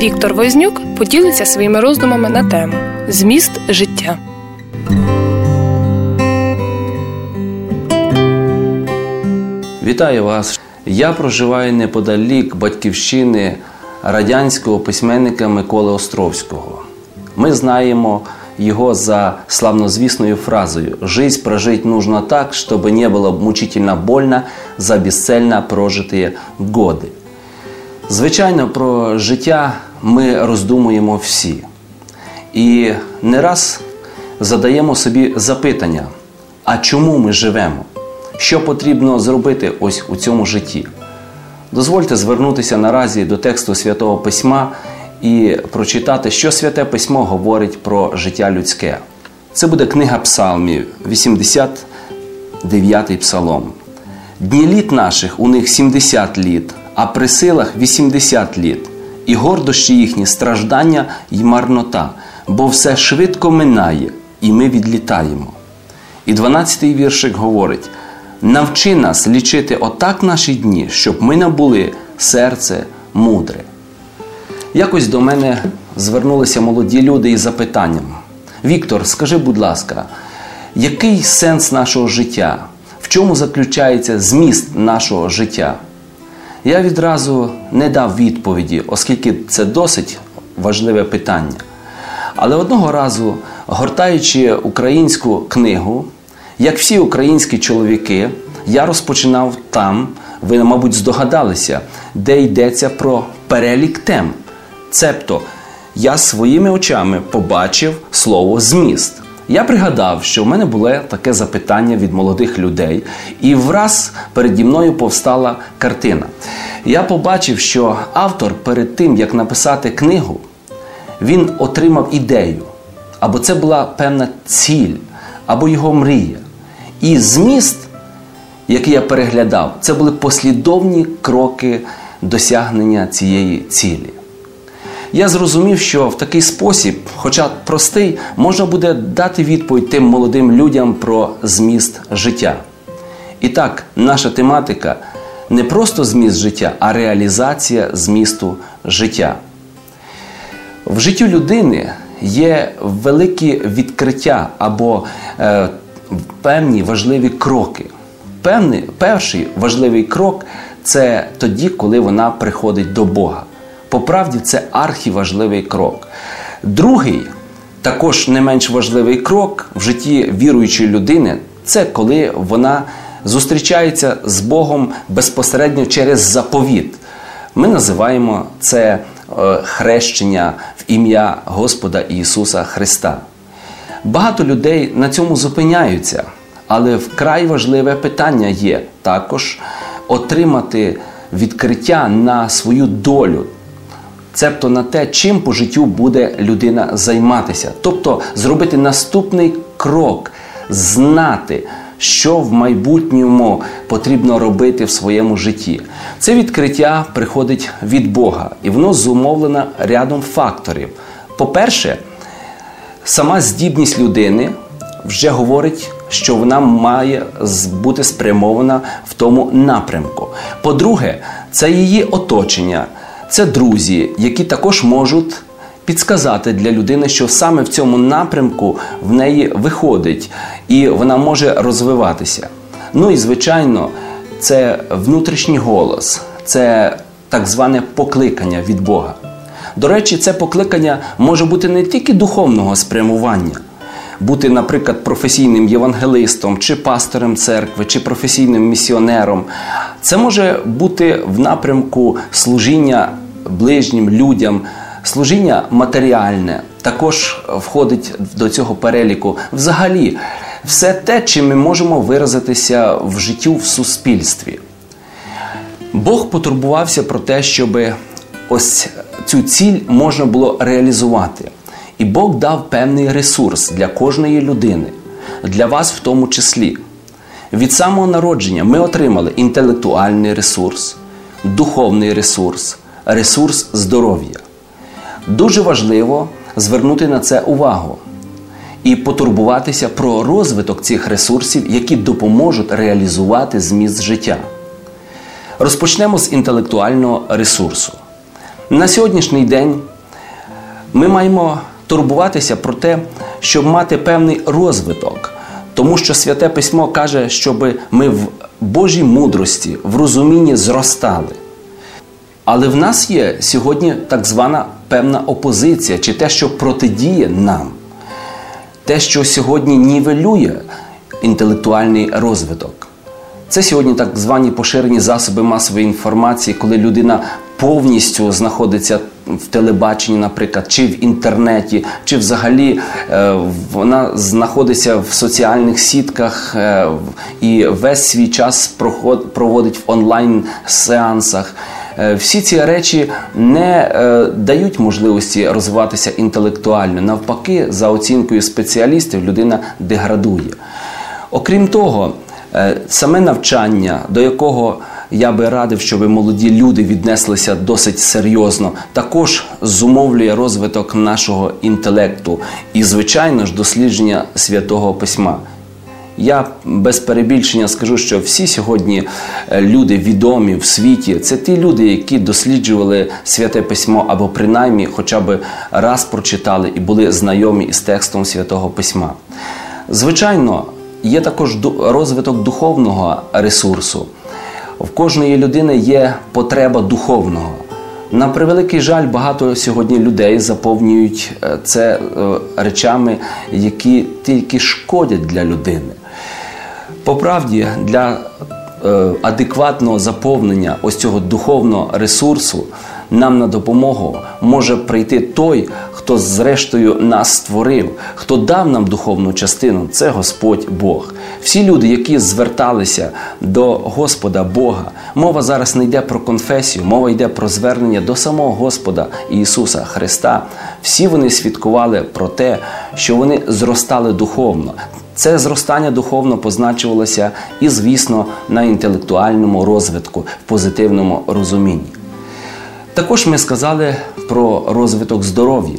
Віктор Вознюк поділиться своїми роздумами на тему «Зміст життя». Вітаю вас! Я проживаю неподалік батьківщини радянського письменника Миколи Островського. Ми знаємо его за славнозвісною фразою «Жизнь прожить нужно так, чтобы не было мучительно больно за бесцельно прожитые годы». Звичайно, про життя ми роздумуємо всі. І не раз задаємо собі запитання, а чому ми живемо? Що потрібно зробити ось у цьому житті? Дозвольте звернутися наразі до тексту Святого Письма і прочитати, що Святе Письмо говорить про життя людське. Це буде книга Псалмів, 89-й псалом. «Дні літ наших у них 70 літ, а при силах 80 літ, і гордощі їхні страждання й марнота, бо все швидко минає, і ми відлітаємо». І 12-й віршик говорить: «Навчи нас лічити отак наші дні, щоб ми набули серце мудре». Якось до мене звернулися молоді люди із запитанням: «Віктор, скажи, будь ласка, який сенс нашого життя? В чому заключається зміст нашого життя?» Я відразу не дав відповіді, оскільки це досить важливе питання. Але одного разу, гортаючи українську книгу, як всі українські чоловіки, я розпочинав там, ви, мабуть, здогадалися, де йдеться про перелік тем. Цебто, я своїми очами побачив слово «зміст». Я пригадав, що в мене було таке запитання від молодих людей, і враз переді мною повстала картина. Я побачив, що автор перед тим, як написати книгу, він отримав ідею, або це була певна ціль, або його мрія. І зміст, який я переглядав, це були послідовні кроки досягнення цієї цілі. Я зрозумів, що в такий спосіб, хоча простий, можна буде дати відповідь тим молодим людям про зміст життя. І так, наша тематика не просто зміст життя, а реалізація змісту життя. В житті людини є великі відкриття або певні важливі кроки. Перший важливий крок – це тоді, коли вона приходить до Бога. По правді, це архіважливий крок. Другий, також не менш важливий крок в житті віруючої людини – це коли вона зустрічається з Богом безпосередньо через заповіт. Ми називаємо це хрещення в ім'я Господа Ісуса Христа. Багато людей на цьому зупиняються, але вкрай важливе питання є також отримати відкриття на свою долю, цебто на те, чим по життю буде людина займатися. Тобто зробити наступний крок, знати, що в майбутньому потрібно робити в своєму житті. Це відкриття приходить від Бога, і воно зумовлено рядом факторів. По-перше, сама здібність людини вже говорить, що вона має бути спрямована в тому напрямку. По-друге, це її оточення, це друзі, які також можуть підсказати для людини, що саме в цьому напрямку в неї виходить, і вона може розвиватися. Ну і, звичайно, це внутрішній голос, це так зване покликання від Бога. До речі, це покликання може бути не тільки духовного спрямування, бути, наприклад, професійним євангелистом, чи пастором церкви, чи професійним місіонером. Це може бути в напрямку служіння ближнім людям, служіння матеріальне, також входить до цього переліку. Взагалі, все те, чим ми можемо виразитися в життю в суспільстві. Бог потурбувався про те, щоб ось цю ціль можна було реалізувати. І Бог дав певний ресурс для кожної людини, для вас в тому числі. Від самого народження ми отримали інтелектуальний ресурс, духовний ресурс, ресурс здоров'я. Дуже важливо звернути на це увагу і потурбуватися про розвиток цих ресурсів, які допоможуть реалізувати зміст життя. Розпочнемо з інтелектуального ресурсу. На сьогоднішній день Ми маємо турбуватися про те, щоб мати певний розвиток. Тому що Святе Письмо каже, щоб ми в Божій мудрості, в розумінні зростали. Але в нас є сьогодні так звана певна опозиція, чи те, що протидіє нам. Те, що сьогодні нівелює інтелектуальний розвиток. Це сьогодні так звані поширені засоби масової інформації, коли людина повністю знаходиться в телебаченні, наприклад, чи в інтернеті, чи взагалі вона знаходиться в соціальних сітках і весь свій час проводить в онлайн-сеансах. Всі ці речі не дають можливості розвиватися інтелектуально. Навпаки, за оцінкою спеціалістів, людина деградує. Окрім того, саме навчання, до якого я би радив, щоб молоді люди віднеслися досить серйозно, також зумовлює розвиток нашого інтелекту і, звичайно ж, дослідження Святого Письма. Я без перебільшення скажу, що всі сьогодні люди відомі в світі – це ті люди, які досліджували Святе Письмо або принаймні хоча б раз прочитали і були знайомі із текстом Святого Письма. Звичайно, є також розвиток духовного ресурсу. В кожної людини є потреба духовного. На превеликий жаль, багато сьогодні людей заповнюють це речами, які тільки шкодять для людини. По правді, для адекватного заповнення ось цього духовного ресурсу нам на допомогу може прийти той, хто зрештою нас створив, хто дав нам духовну частину – це Господь Бог. Всі люди, які зверталися до Господа Бога, мова зараз не йде про конфесію, мова йде про звернення до самого Господа Ісуса Христа. Всі вони свідкували про те, що вони зростали духовно. Це зростання духовно позначувалося і, звісно, на інтелектуальному розвитку, в позитивному розумінні. Також ми сказали про розвиток здоров'я.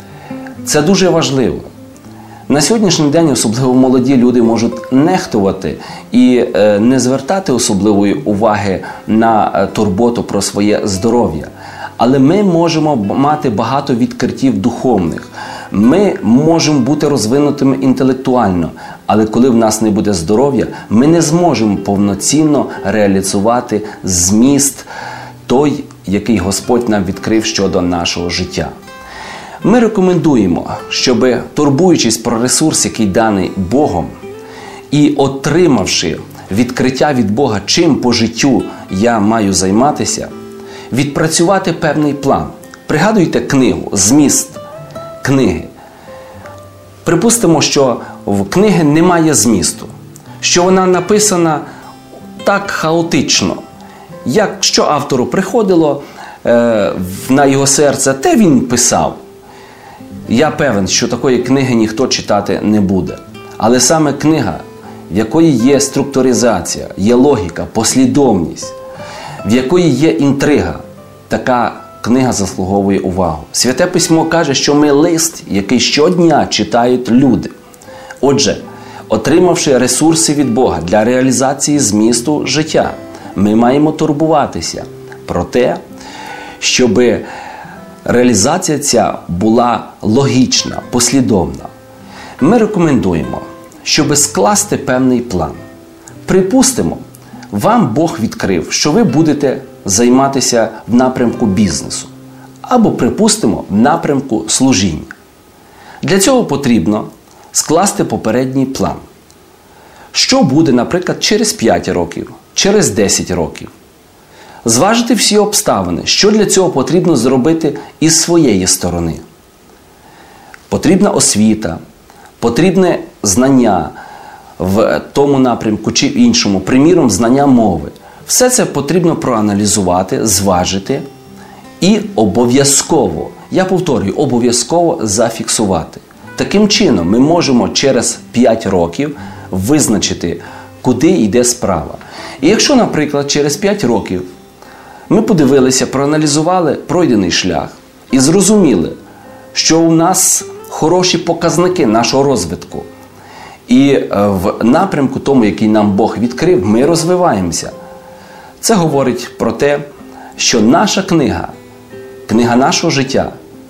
Це дуже важливо. На сьогоднішній день особливо молоді люди можуть нехтувати і не звертати особливої уваги на турботу про своє здоров'я. Але ми можемо мати багато відкриттів духовних. Ми можемо бути розвинутими інтелектуально, але коли в нас не буде здоров'я, ми не зможемо повноцінно реалізувати зміст той, який Господь нам відкрив щодо нашого життя. Ми рекомендуємо, щоб, турбуючись про ресурс, який даний Богом, і отримавши відкриття від Бога, чим по життю я маю займатися, відпрацювати певний план. Пригадуйте книгу, зміст книги. Припустимо, що в книги немає змісту, що вона написана так хаотично. Що автору приходило на його серце, те він писав. Я певен, що такої книги ніхто читати не буде. Але саме книга, в якої є структуризація, є логіка, послідовність, в якої є інтрига, така книга заслуговує увагу. Святе Письмо каже, що ми лист, який щодня читають люди. Отже, отримавши ресурси від Бога для реалізації змісту життя, ми маємо турбуватися про те, щоб реалізація ця була логічна, послідовна. Ми рекомендуємо, щоб скласти певний план. Припустимо, вам Бог відкрив, що ви будете займатися в напрямку бізнесу. Або, припустимо, в напрямку служіння. Для цього потрібно скласти попередній план. Що буде, наприклад, через 5 років, через 10 років. Зважити всі обставини, що для цього потрібно зробити із своєї сторони. Потрібна освіта, потрібне знання в тому напрямку чи в іншому, приміром, знання мови. Все це потрібно проаналізувати, зважити і обов'язково, я повторюю, обов'язково зафіксувати. Таким чином ми можемо через 5 років визначити, куди йде справа. І якщо, наприклад, через 5 років ми подивилися, проаналізували пройдений шлях і зрозуміли, що у нас хороші показники нашого розвитку. І в напрямку тому, який нам Бог відкрив, ми розвиваємося. Це говорить про те, що наша книга, книга нашого життя,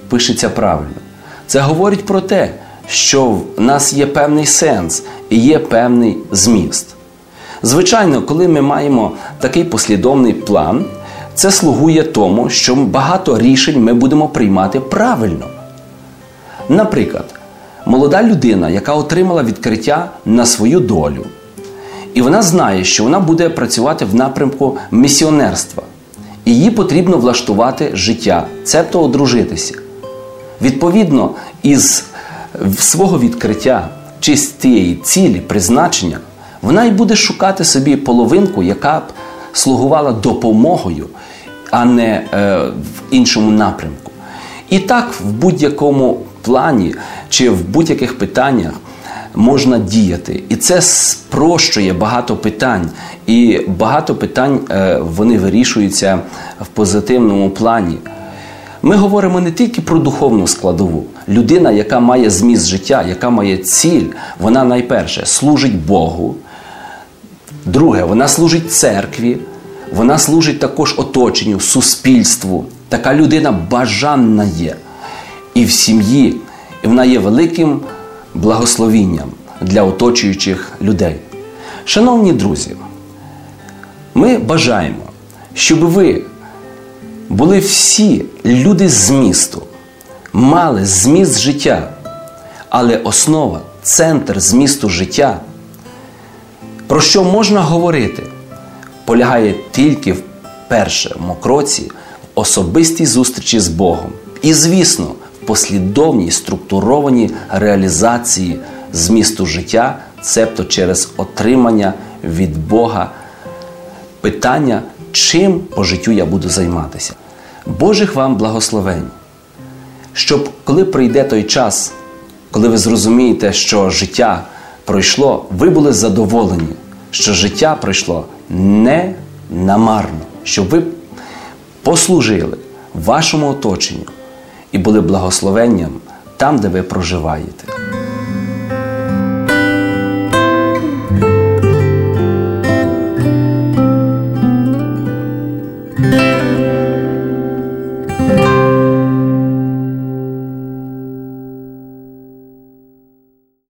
пишеться правильно. Це говорить про те, що в нас є певний сенс і є певний зміст. Звичайно, коли ми маємо такий послідовний план, це слугує тому, що багато рішень ми будемо приймати правильно. Наприклад, молода людина, яка отримала відкриття на свою долю, і вона знає, що вона буде працювати в напрямку місіонерства. І їй потрібно влаштувати життя, цебто одружитися. Відповідно, із свого відкриття чи з тієї цілі, призначення, вона й буде шукати собі половинку, яка б слугувала допомогою, а не в іншому напрямку. І так в будь-якому плані чи в будь-яких питаннях можна діяти. І це спрощує багато питань. І багато питань вони вирішуються в позитивному плані. Ми говоримо не тільки про духовну складову. Людина, яка має зміст життя, яка має ціль, вона найперше служить Богу. Друге, вона служить церкві. Вона служить також оточенню, суспільству. Така людина бажанна є і в сім'ї. І вона є великим благословінням для оточуючих людей. Шановні друзі, ми бажаємо, щоб ви були всі люди змісту, мали зміст життя, але основа, центр змісту життя, про що можна говорити, полягає тільки в першому кроці, в особистій зустрічі з Богом. І, звісно, в послідовній, структурованій реалізації змісту життя, цебто через отримання від Бога питання, чим по життю я буду займатися. Божих вам благословень, щоб коли прийде той час, коли ви зрозумієте, що життя пройшло, ви були задоволені, що життя пройшло не намарно, щоб ви послужили вашому оточенню і були благословенням там, де ви проживаєте.